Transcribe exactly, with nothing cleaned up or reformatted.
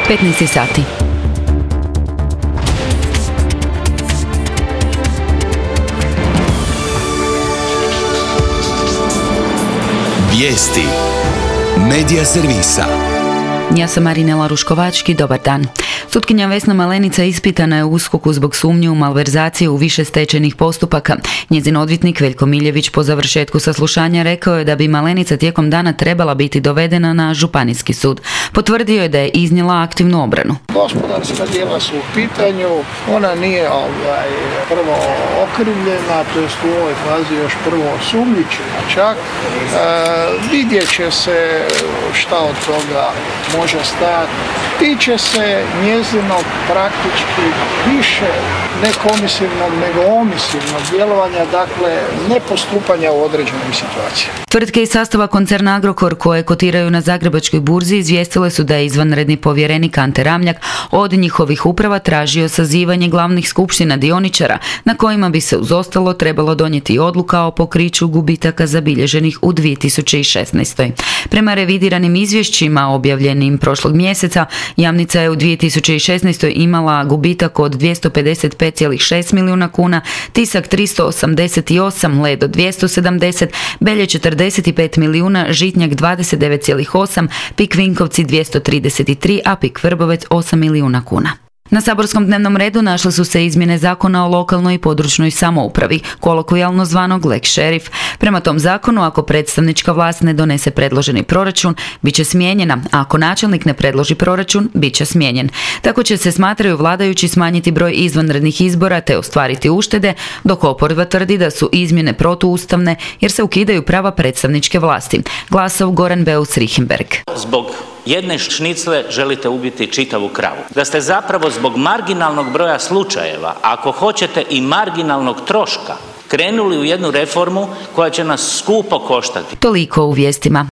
petnaest sati. Vijesti Medija servisa. Ja sam Marinela Ruškovački, dobar dan. Sutkinja Vesna Malenica ispitana je u USKOK-u zbog sumnje u malverzaciju u više stečajnih postupaka. Njezin odvjetnik Veljko Miljević po završetku saslušanja rekao je da bi Malenica tijekom dana trebala biti dovedena na Županijski sud. Potvrdio je da je iznijela aktivnu obranu. Gospodarska djela su u pitanju, ona nije ovaj, prvo okrivljena, to jest u ovoj fazi još prvo osumnjičena čak. E, vidjet će se šta od toga može stajati. Tiče se njezinog praktički više ne komisivnog nego omisivnog djelovanja, dakle ne postupanja u određenim situacijama. Tvrtke iz sastava koncerna Agrokor koje kotiraju na Zagrebačkoj burzi izvijestile su da je izvanredni povjerenik Ante Ramljak od njihovih uprava tražio sazivanje glavnih skupština dioničara na kojima bi se uz ostalo trebalo donijeti odluka o pokriću gubitaka zabilježenih u dvije tisuće šesnaestoj. Prema revidiranim izvješćima objavljenim prošlog mjeseca, Jamnica je u dvije tisuće šesnaestoj imala gubitak od dvjesto pedeset pet zarez šest milijuna kuna, Tisak tristo osamdeset osam, Ledo dvjesto sedamdeset, Belje četrdeset pet milijuna, Žitnjak dvadeset devet zarez osam, Pik Vinkovci dvjesto trideset tri, a Pik Vrbovec osam milijuna kuna. Na saborskom dnevnom redu našle su se izmjene zakona o lokalnoj i područnoj samoupravi, kolokvijalno zvanog lex šerif. Prema tom zakonu, ako predstavnička vlast ne donese predloženi proračun, bit će smijenjena, a ako načelnik ne predloži proračun, bit će smijenjen. Tako će se, smatraju vladajući, smanjiti broj izvanrednih izbora te ostvariti uštede, dok oporba tvrdi da su izmjene protuustavne jer se ukidaju prava predstavničke vlasti. Glasov Goran Beus Richembergh. Zbog jedne šnicle želite ubiti čitavu kravu. Da ste zapravo zbog marginalnog broja slučajeva, ako hoćete i marginalnog troška, krenuli u jednu reformu koja će nas skupo koštati. Toliko u vijestima.